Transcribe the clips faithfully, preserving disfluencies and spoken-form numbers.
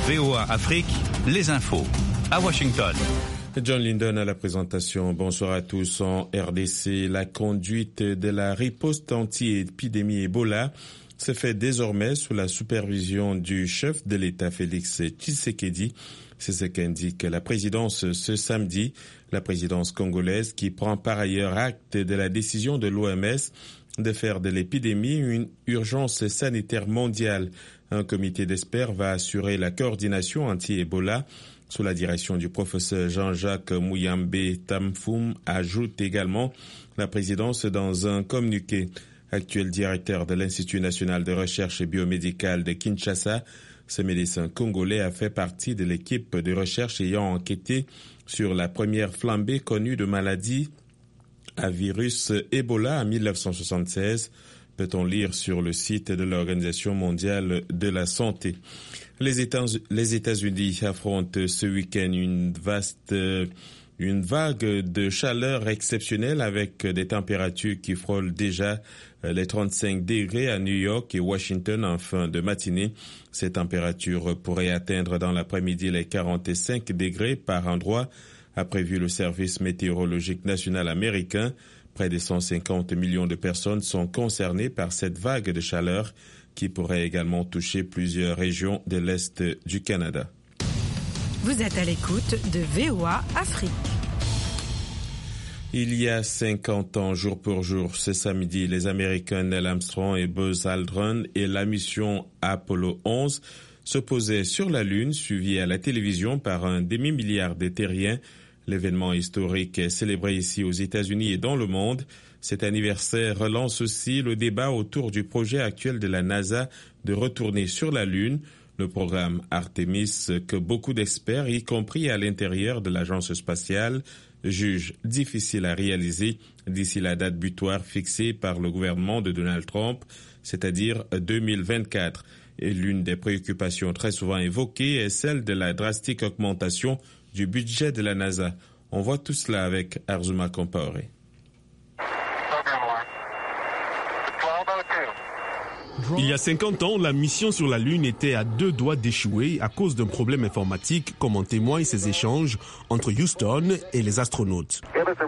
V O A Afrique, les infos. À Washington. John Linden à la présentation. Bonsoir à tous. En R D C, la conduite de la riposte anti-épidémie Ebola se fait désormais sous la supervision du chef de l'État Félix Tshisekedi. C'est ce qu'indique la présidence ce samedi. La présidence congolaise qui prend par ailleurs acte de la décision de l'O M S de faire de l'épidémie une urgence sanitaire mondiale. Un comité d'experts va assurer la coordination anti-Ebola sous la direction du professeur Jean-Jacques Muyambe Tamfoum, ajoute également la présidence dans un communiqué. Actuel directeur de l'Institut national de recherche biomédicale de Kinshasa, ce médecin congolais a fait partie de l'équipe de recherche ayant enquêté sur la première flambée connue de maladie à virus Ebola en mille neuf cent soixante-seize, peut-on lire sur le site de l'Organisation mondiale de la santé. Les États, les États-Unis affrontent ce week-end une vaste, une vague de chaleur exceptionnelle avec des températures qui frôlent déjà les trente-cinq degrés à New York et Washington en fin de matinée. Ces températures pourraient atteindre dans l'après-midi les quarante-cinq degrés par endroit, a prévu le Service météorologique national américain. Près de cent cinquante millions de personnes sont concernées par cette vague de chaleur qui pourrait également toucher plusieurs régions de l'Est du Canada. Vous êtes à l'écoute de V O A Afrique. Il y a cinquante ans, jour pour jour, ce samedi, les Américains Neil Armstrong et Buzz Aldrin et la mission Apollo onze se posaient sur la Lune, suivi à la télévision par un demi-milliard de terriens. L'événement historique est célébré ici aux États-Unis et dans le monde. Cet anniversaire relance aussi le débat autour du projet actuel de la NASA de retourner sur la Lune, le programme Artemis que beaucoup d'experts, y compris à l'intérieur de l'agence spatiale, jugent difficile à réaliser d'ici la date butoir fixée par le gouvernement de Donald Trump, c'est-à-dire deux mille vingt-quatre. Et l'une des préoccupations très souvent évoquées est celle de la drastique augmentation du budget de la NASA. On voit tout cela avec Arzuma Compaoré. Il y a cinquante ans, la mission sur la Lune était à deux doigts d'échouer à cause d'un problème informatique, comme en témoignent ces échanges entre Houston et les astronautes.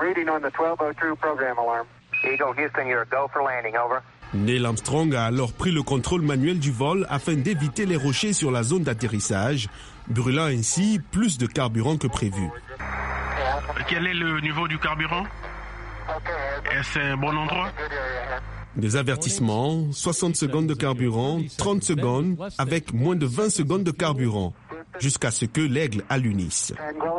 Neil Armstrong a alors pris le contrôle manuel du vol afin d'éviter les rochers sur la zone d'atterrissage, brûlant ainsi plus de carburant que prévu. Quel est le niveau du carburant? Est-ce un bon endroit? Des avertissements, soixante secondes de carburant, trente secondes, avec moins de vingt secondes de carburant, jusqu'à ce que l'aigle allunisse.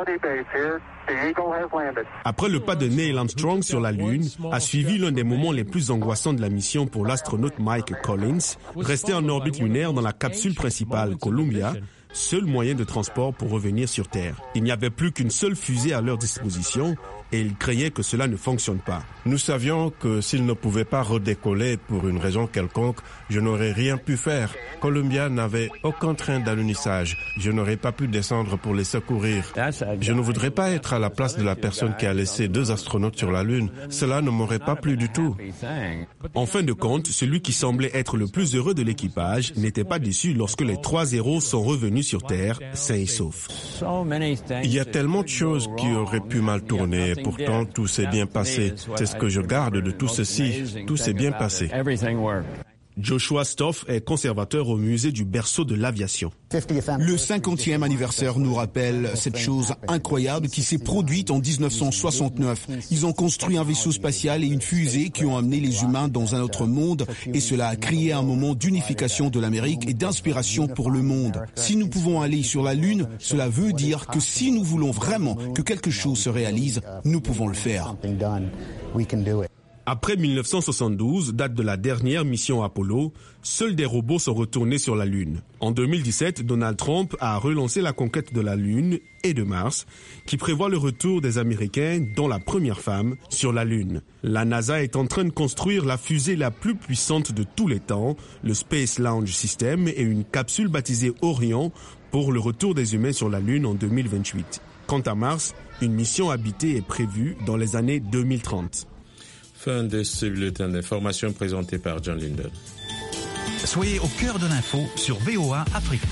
Après le pas de Neil Armstrong sur la Lune, a suivi l'un des moments les plus angoissants de la mission pour l'astronaute Mike Collins, resté en orbite lunaire dans la capsule principale Columbia, seul moyen de transport pour revenir sur Terre. Il n'y avait plus qu'une seule fusée à leur disposition et ils craignaient que cela ne fonctionne pas. Nous savions que s'ils ne pouvaient pas redécoller pour une raison quelconque, je n'aurais rien pu faire. Columbia n'avait aucun train d'alunissage. Je n'aurais pas pu descendre pour les secourir. Je ne voudrais pas être à la place de la personne qui a laissé deux astronautes sur la Lune. Cela ne m'aurait pas plu du tout. En fin de compte, celui qui semblait être le plus heureux de l'équipage n'était pas déçu lorsque les trois héros sont revenus sur Terre, sains et saufs. Il y a tellement de choses qui auraient pu mal tourner. Pourtant, tout s'est bien passé. C'est ce que je garde de tout ceci. Tout s'est bien passé. Joshua Stoff est conservateur au musée du berceau de l'aviation. Le cinquantième anniversaire nous rappelle cette chose incroyable qui s'est produite en dix-neuf cent soixante-neuf. Ils ont construit un vaisseau spatial et une fusée qui ont amené les humains dans un autre monde et cela a créé un moment d'unification de l'Amérique et d'inspiration pour le monde. Si nous pouvons aller sur la Lune, cela veut dire que si nous voulons vraiment que quelque chose se réalise, nous pouvons le faire. Après mille neuf cent soixante-douze, date de la dernière mission Apollo, seuls des robots sont retournés sur la Lune. En deux mille dix-sept, Donald Trump a relancé la conquête de la Lune et de Mars, qui prévoit le retour des Américains, dont la première femme, sur la Lune. La NASA est en train de construire la fusée la plus puissante de tous les temps, le Space Launch System, et une capsule baptisée Orion pour le retour des humains sur la Lune en deux mille vingt-huit. Quant à Mars, une mission habitée est prévue dans les années deux mille trente. Fin de ce bulletin d'information présenté par John Linden. Soyez au cœur de l'info sur V O A Afrique.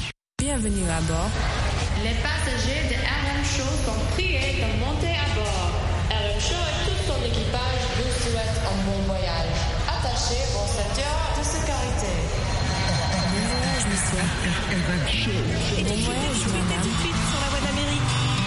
Bienvenue à bord. Les passagers de R M Show sont priés de monter à bord. R M Show et tout son équipage vous souhaitent un bon voyage. Attachez vos ceintures de sécurité. Bon voyage, monsieur. R M Show. Bon voyage, madame. Tout de suite sur la voie d'Amérique.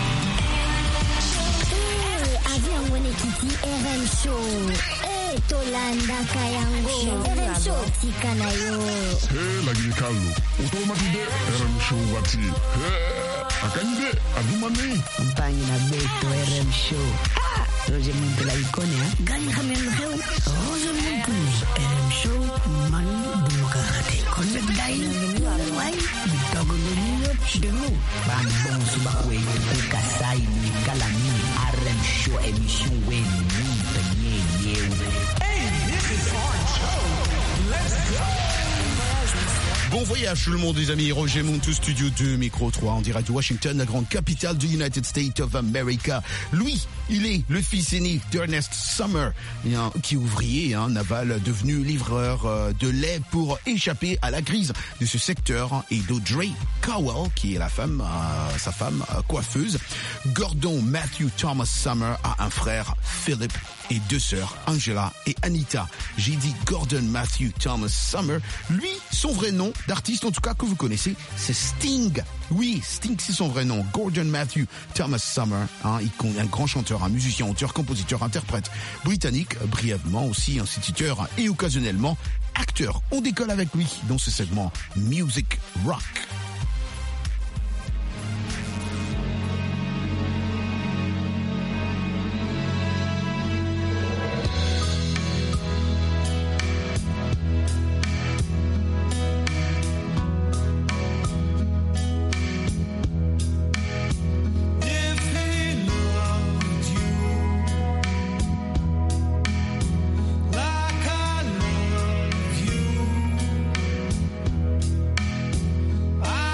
Eh, avion wene kiti R M Show. Eh, Tolanda Kayango. R M Show tikana yo. Eh, lagi kalu. Otomati de R M Show wati. Eh, akande adumane. Compagnie na beto R M Show. Ah, Roger Muntu la icône, hein. Gani khamen xew. Roger Muntu. R M Show man bukate. Kon nak day. Way, bitogo no de nous. Ban bon suba kwe ko kasai ni kalami R M Show émission wen ni penye yew. Hey, this is R M Show. Let's go. Bon voyage tout le monde les amis, Roger Muntu, Studio deux, Micro trois, en direct de Washington, la grande capitale du United States of America. Lui, il est le fils aîné d'Ernest Summer, qui est ouvrier hein, naval, devenu livreur euh, de lait pour échapper à la crise de ce secteur, et d'Audrey Cowell, qui est la femme, euh, sa femme euh, coiffeuse. Gordon Matthew Thomas Summer a un frère, Philip, et deux sœurs, Angela et Anita. J'ai dit Gordon Matthew Thomas Summer. Lui, son vrai nom d'artiste, en tout cas que vous connaissez, c'est Sting. Oui, Sting, c'est son vrai nom. Gordon Matthew Thomas Summer. Hein, il est un grand chanteur, un musicien, auteur, compositeur, interprète britannique, brièvement aussi instituteur et occasionnellement acteur. On décolle avec lui dans ce segment Music Rock. I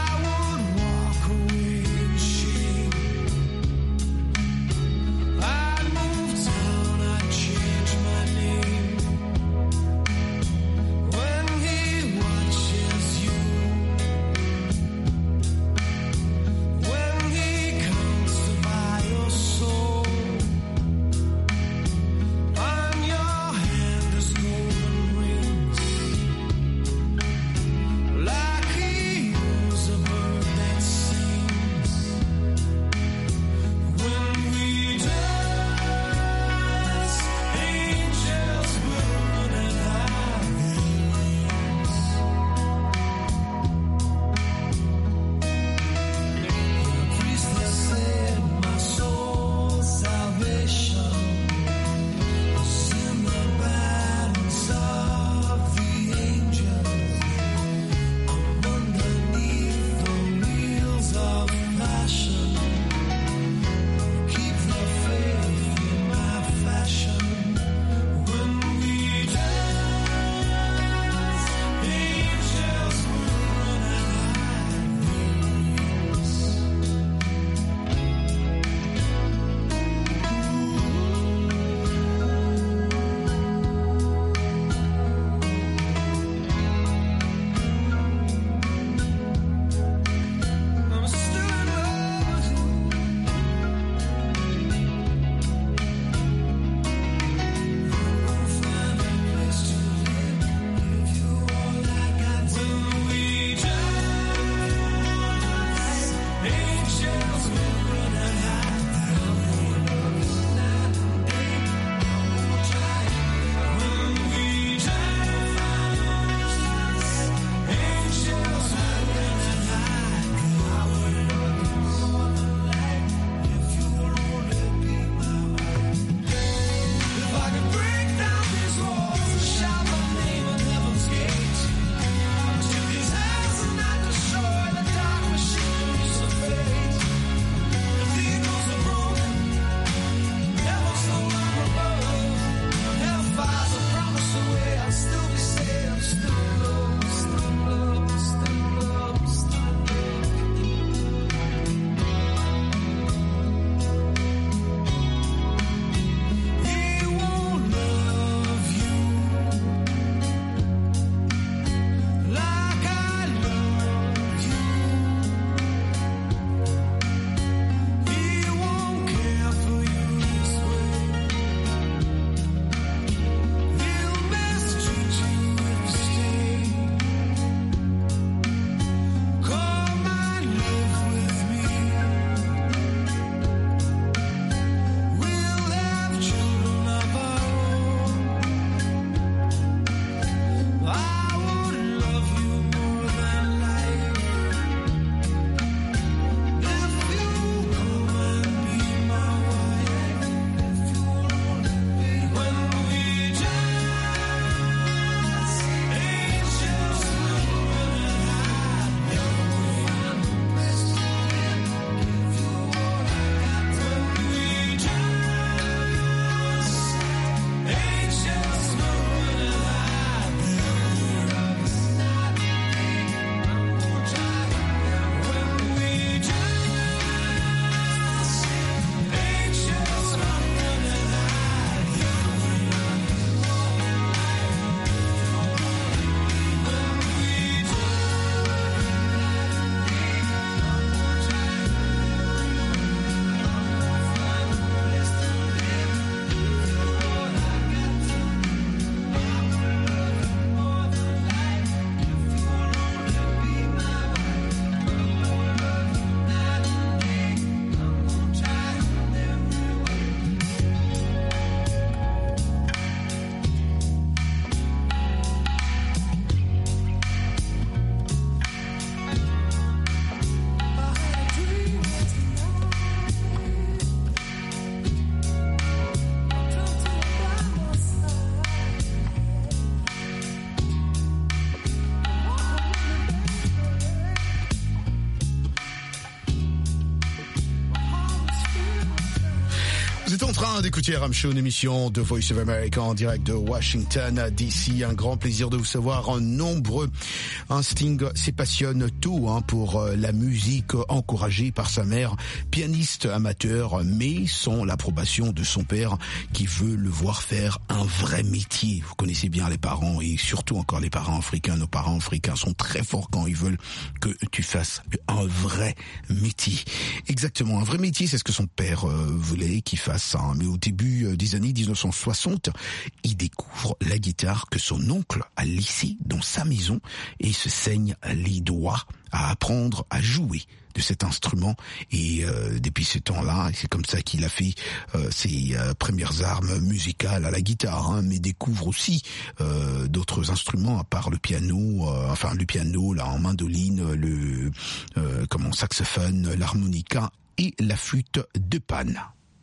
Vous êtes en train d'écouter R M Show, une émission de Voice of America en direct de Washington D C. Un grand plaisir de vous savoir nombreux. Un Sting s'y passionne tôt hein, pour la musique, encouragé par sa mère, pianiste amateur, mais sans l'approbation de son père qui veut le voir faire un vrai métier. Vous connaissez bien les parents et surtout encore les parents africains. Nos parents africains sont très forts quand ils veulent que tu fasses un vrai métier. Exactement, un vrai métier, c'est ce que son père euh, voulait qu'il fasse. Hein. Mais au début euh, des années dix-neuf cent soixante, il découvre la guitare que son oncle a laissée dans sa maison et se saigne les doigts à apprendre à jouer de cet instrument. Et euh, depuis ce temps-là, c'est comme ça qu'il a fait euh, ses euh, premières armes musicales à la guitare, hein, mais découvre aussi euh, d'autres instruments à part le piano, euh, enfin le piano, là en mandoline, le euh, comment saxophone, l'harmonica et la flûte de Pan.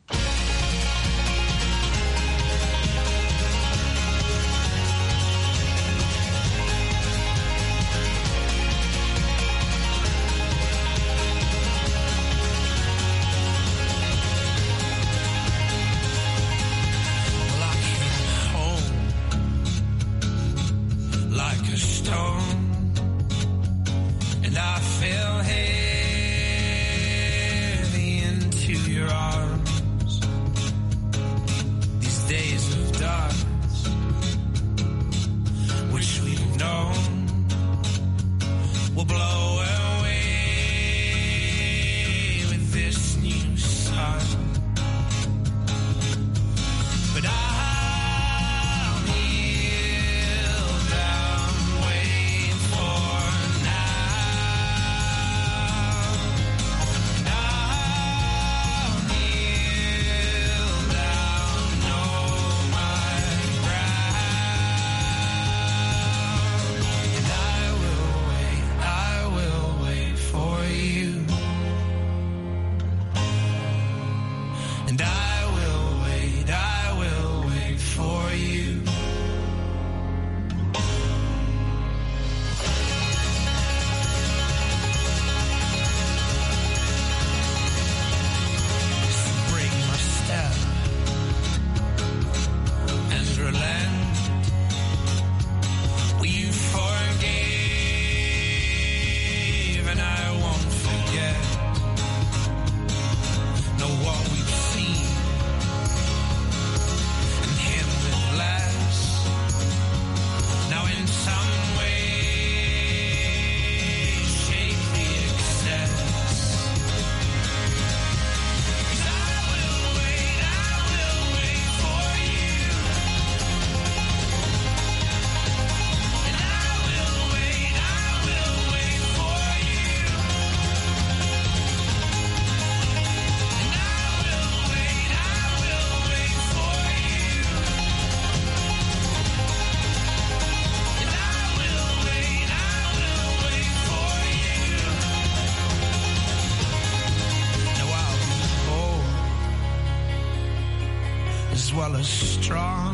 Strong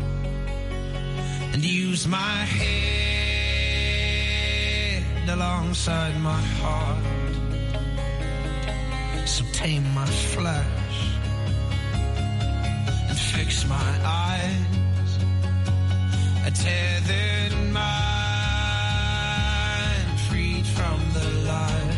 and use my head alongside my heart, so tame my flesh and fix my eyes, a tethered mind freed from the lies.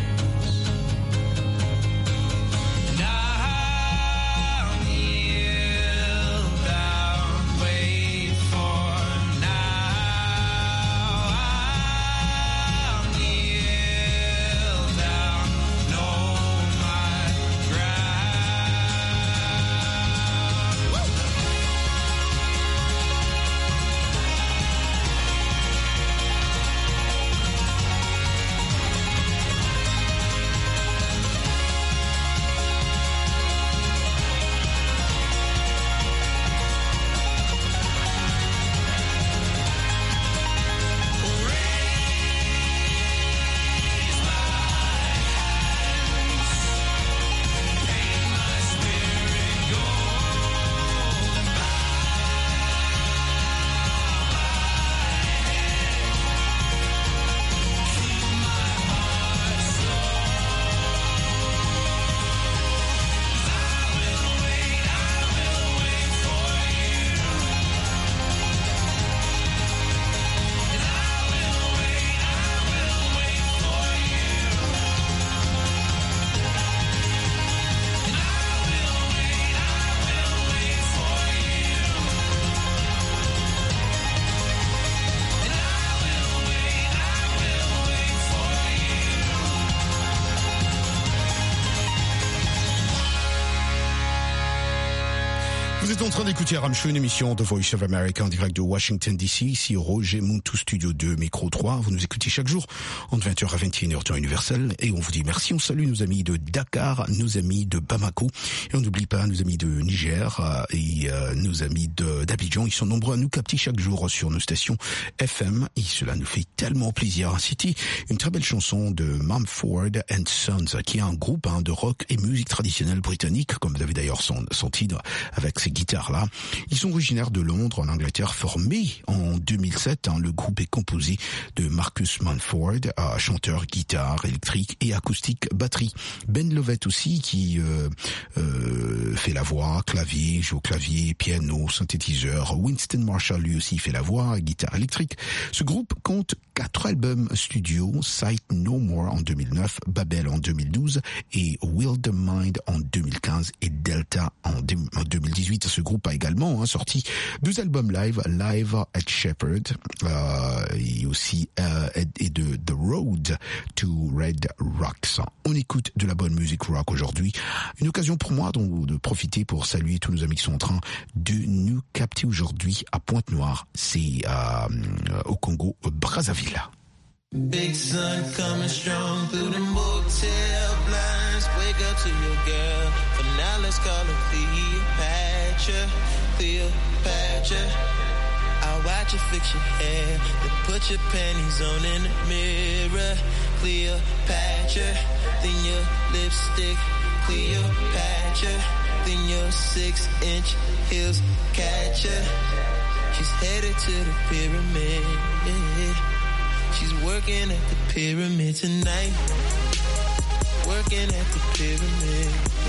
Vous êtes en train d'écouter R M Show, une émission de Voice of America en direct de Washington D C. Ici Roger Muntu, studio deux, micro trois. Vous nous écoutez chaque jour entre vingt heures à vingt et une heures temps universel. Et on vous dit merci. On salue nos amis de Dakar, nos amis de Bamako. Et on n'oublie pas nos amis de Niger euh, et euh, nos amis de, d'Abidjan. Ils sont nombreux à nous capter chaque jour sur nos stations F M. Et cela nous fait tellement plaisir. C'était une très belle chanson de Mumford and Sons, qui est un groupe hein, de rock et musique traditionnelle britannique, comme vous avez d'ailleurs son, son titre avec ces guitares-là. Ils sont originaires de Londres, en Angleterre, formés en deux mille sept. Hein, le groupe est composé de Marcus Mumford, euh, chanteur, guitare électrique et acoustique, batterie. Ben Lovett aussi, qui euh, euh, fait la voix, clavier, joue au clavier, piano, synthétiseur. Winston Marshall, lui aussi, fait la voix, guitare électrique. Ce groupe compte quatre albums studio, Sight No More en deux mille neuf, Babel en deux mille douze et Will the Mind en deux mille quinze et Delta en deux mille dix-huit. Ce groupe a également hein, sorti deux albums live, Live at Shepherd euh, et aussi euh, et de The Road to Red Rocks. On écoute de la bonne musique rock aujourd'hui. Une occasion pour moi donc, de profiter pour saluer tous nos amis qui sont en train de nous capter aujourd'hui à Pointe-Noire. C'est euh, au Congo, Brazzaville. Big sun coming strong through the motel blinds. Wake up to your girl. For now, let's call her Cleopatra. Cleopatra. I'll watch you fix your hair. Then put your panties on in the mirror. Cleopatra. Then your lipstick. Cleopatra. Then your six inch heels catch her. She's headed to the pyramid. She's working at the pyramid tonight. Working at the pyramid.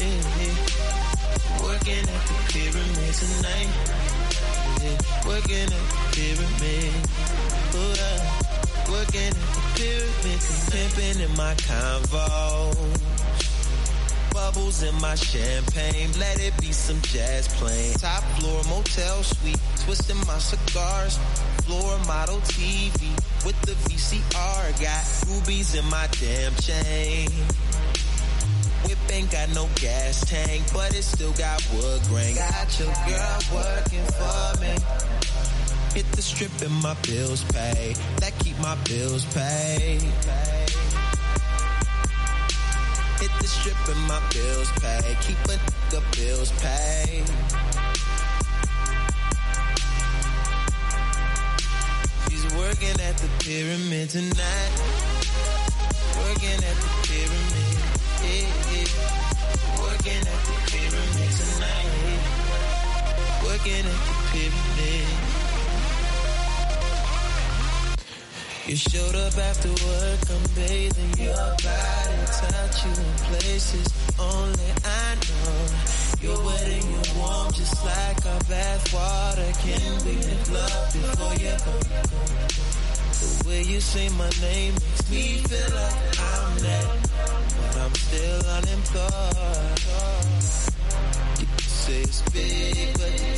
Working at the pyramid tonight. Working at the pyramid. Oh, uh, working at the pyramid. Pimping in my Convo. Bubbles in my champagne. Let it be some jazz playing. Top floor motel suite. Twisting my cigars. Floor model T V with the V C R. Got rubies in my damn chain. Whip ain't got no gas tank, but it still got wood grain. Got your girl working for me. Hit the strip and my bills pay. That keep my bills paid. Hit the strip and my bills pay. Keep a nigga bills paid. Working at the pyramid tonight. Working at the pyramid. Yeah, yeah. Working at the pyramid tonight. Working at the pyramid. You showed up after work, I'm bathing your body, touch you in places only I know. You're wet and you're warm, just like our bath water. Can we make love before you go? The way you say my name makes me feel like I'm that, but I'm still unemployed. You can say it's big, but you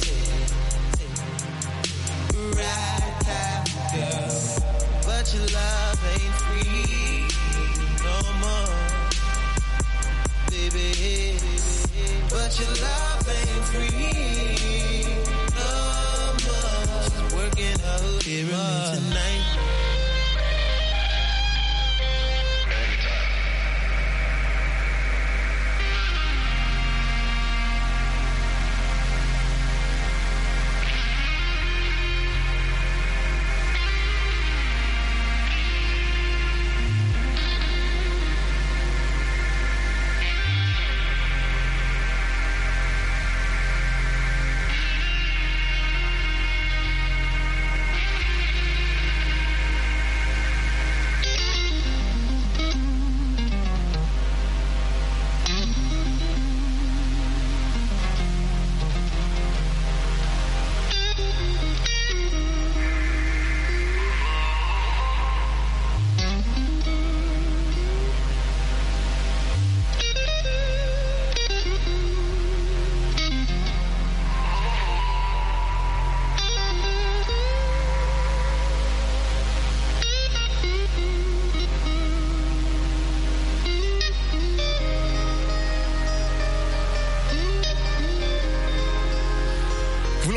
take it right half, girl. But your love ain't free no more, baby. But your love ain't free no more. She's working out here tonight.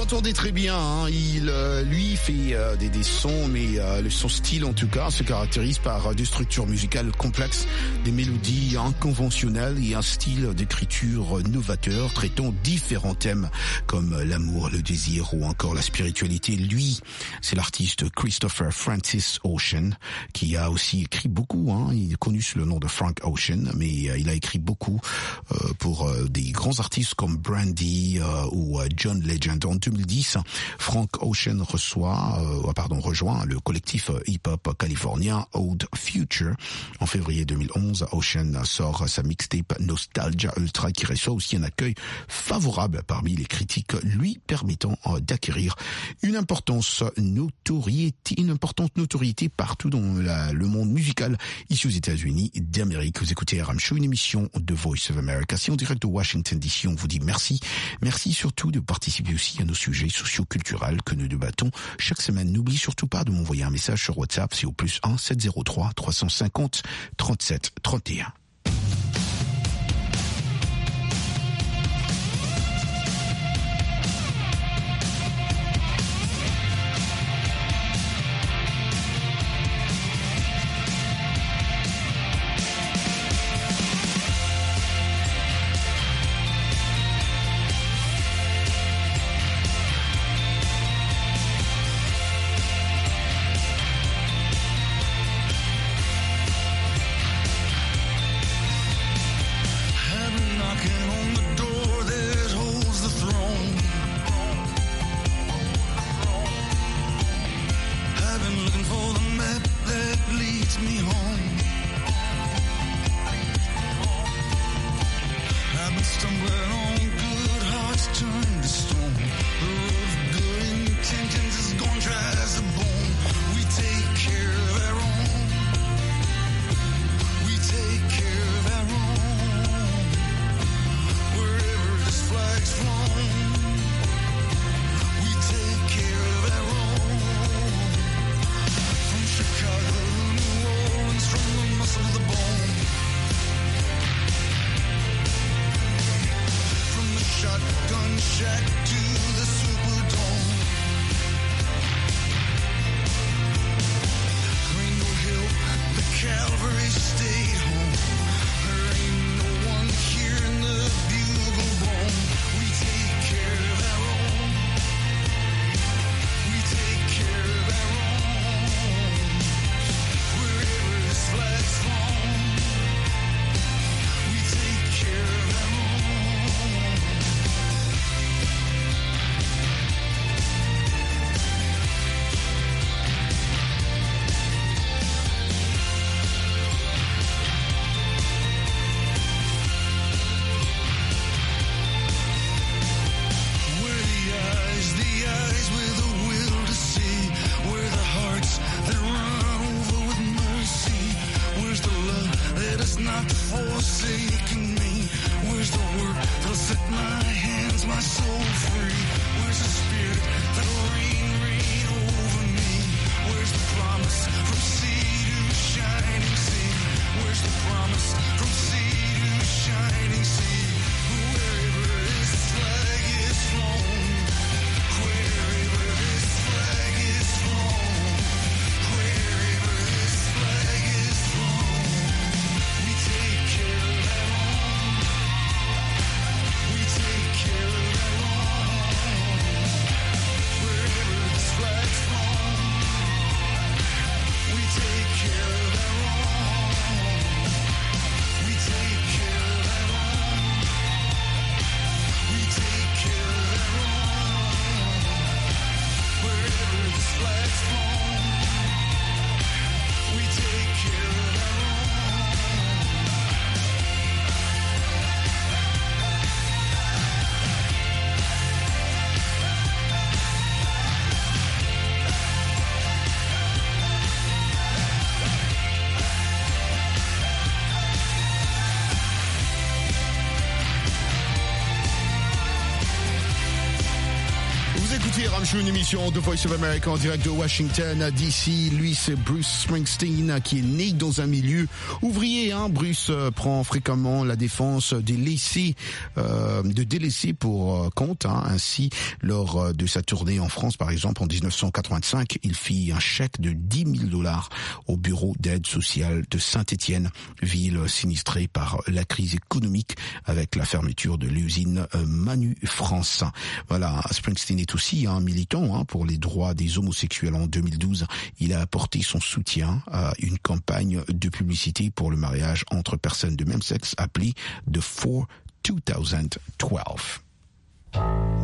l'entendez très bien, hein. il euh, lui fait euh, des, des sons, mais euh, son style en tout cas se caractérise par euh, des structures musicales complexes, des mélodies inconventionnelles et un style d'écriture novateur traitant différents thèmes comme l'amour, le désir ou encore la spiritualité. Lui, c'est l'artiste Christopher Francis Ocean qui a aussi écrit beaucoup, hein. Il est connu sous le nom de Frank Ocean, mais euh, il a écrit beaucoup euh, pour euh, des grands artistes comme Brandy euh, ou euh, John Legend. En deux mille dix, Frank Ocean reçoit, euh, pardon, rejoint le collectif hip-hop californien Old Future. En février deux mille onze, Ocean sort sa mixtape Nostalgia Ultra qui reçoit aussi un accueil favorable parmi les critiques, lui permettant euh, d'acquérir une importance notoriété, une importante notoriété partout dans la, le monde musical ici aux États-Unis d'Amérique. Vous écoutez R M Show, une émission de Voice of America. C'est en direct de Washington D C. On vous dit merci. Merci surtout de participer aussi à nos sujets socio-culturels que nous débattons chaque semaine. N'oubliez surtout pas de m'envoyer un message sur WhatsApp. C'est au plus un sept zéro trois trois cent cinquante trente-sept trente et un. Shack to M Show, une émission de Voice of America en direct de Washington D C. Lui, c'est Bruce Springsteen qui est né dans un milieu ouvrier. Hein. Bruce euh, prend fréquemment la défense des laissés, euh, de délaissés pour euh, compte. Hein. Ainsi, lors euh, de sa tournée en France, par exemple, en dix-neuf cent quatre-vingt-cinq, il fit un chèque de dix mille dollars au bureau d'aide sociale de Saint-Étienne, ville sinistrée par la crise économique avec la fermeture de l'usine euh, Manu France. Voilà, Springsteen est aussi un militant hein, pour les droits des homosexuels. En deux mille douze, il a apporté son soutien à une campagne de publicité pour le mariage entre personnes de même sexe appelée The For deux mille douze.